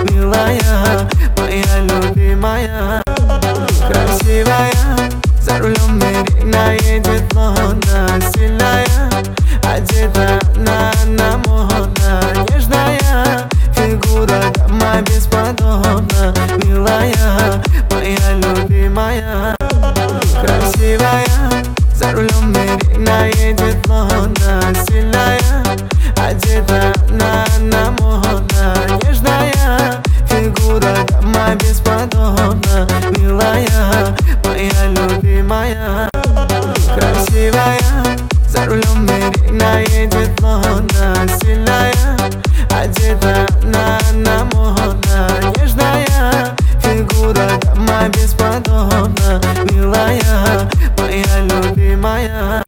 милая, моя любимая. Красивая, за рулем медленно едет лона. Сильная, одета она модна. Нежная фигура, дама бесподобна. Милая, моя любимая. Красивая, за рулем медленно едет лона. Сильная, одета она модна. Нежная фигура, дама бесподобна. Милая, моя любимая. Красивая, за рулем медленно едет лона. Сильная, одета